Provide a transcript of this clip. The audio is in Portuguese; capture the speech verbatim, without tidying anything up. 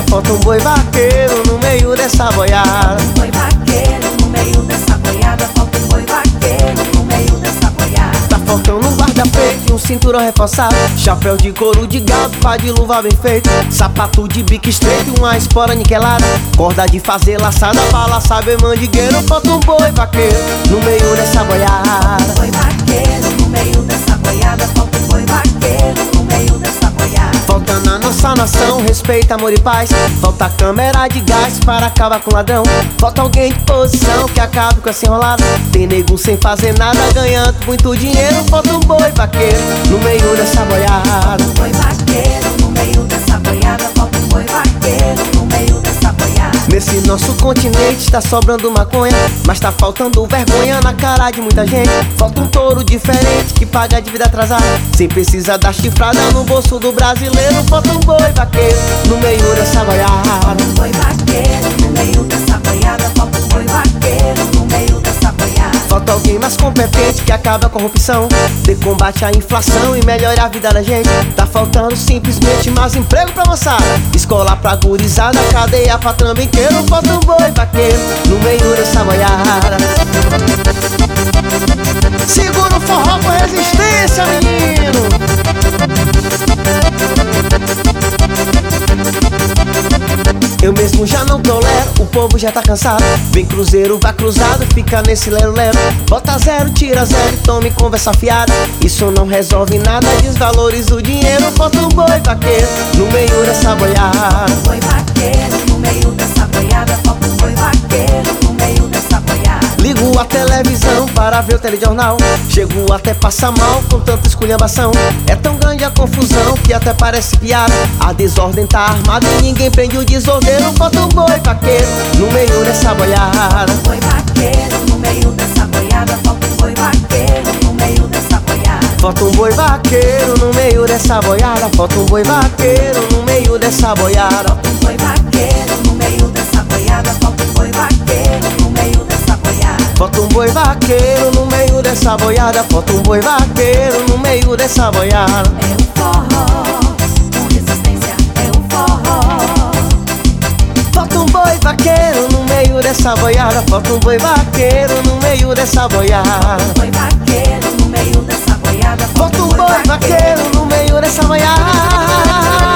boiada, falta um boi vaqueiro no meio dessa boiada. Um boi vaqueiro no meio dessa boiada, falta um boi vaqueiro no meio dessa boiada. Tá faltando um guarda-peito e um cinturão reforçado, chapéu de couro de gado, pá de luva bem feito, sapato de bico estreito e uma espora niquelada, corda de fazer laçada, bala, sabe, mandigueiro. Falta um boi vaqueiro no meio dessa boiada. Um boi vaqueiro no meio dessa boiada, falta um boi vaqueiro no meio dessa boiada. Falta na nossa nação respeito, amor e paz, falta câmera de gás para acabar com o ladrão, falta alguém de posição que acabe com essa enrolada. Tem nego sem fazer nada ganhando muito dinheiro. Falta um boi vaqueiro no meio dessa boiada. Um boi vaqueiro no meio dessa boiada, falta um boi vaqueiro no meio dessa boiada. Nesse nosso continente tá sobrando maconha, mas tá faltando vergonha na cara de muita gente. Falta um touro diferente que paga a dívida atrasada, sem precisar dar chifrada no bolso do brasileiro. Falta um boi vaqueiro no meio dessa boiada. Um boi vaqueiro no meio dessa boiada, falta um boi vaqueiro no meio dessa boiada. Falta alguém mais competente que acaba a corrupção, dê combate à inflação e melhore a vida da gente. Tá faltando simplesmente mais emprego pra moçada, escola pra gurizada, cadeia pra trambiqueiro. Falta um boi vaqueiro no meio dessa boiada. Segura o forró com resistência, menino. Eu mesmo já não tolero, o povo já tá cansado. Vem cruzeiro, vai cruzado, fica nesse lero-lero. Bota zero, tira zero e tome conversa fiada. Isso não resolve nada, desvaloriza o dinheiro. Falta um boi vaqueiro no meio dessa boiada. Um boi vaqueiro no meio dessa boiada, falta um boi vaqueiro no meio dessa boiada. Ligo a televisão para ver o telejornal, chego até passar mal com tanta esculhambação. É tão grande a confusão que até parece piada. A desordem tá armada e ninguém prende o desordeiro. Falta um boi vaqueiro no meio dessa boiada. Um boi vaqueiro no meio dessa boiada, falta um boi vaqueiro no meio dessa boiada. Falta um boi vaqueiro no meio dessa boiada. Falta um boi vaqueiro no meio dessa boiada. Um boi vaqueiro no meio dessa boiada, falta um boi vaqueiro no meio dessa boiada. Falta um boi vaqueiro no meio dessa boiada. Falta um boi vaqueiro no meio dessa boiada. É um forró com resistência, é um forró. Falta um boi vaqueiro no meio dessa boiada. Falta um boi vaqueiro no meio dessa boiada. Um boi vaqueiro no meio dessa boiada, Falta um boi vaqueiro no meio dessa boiada.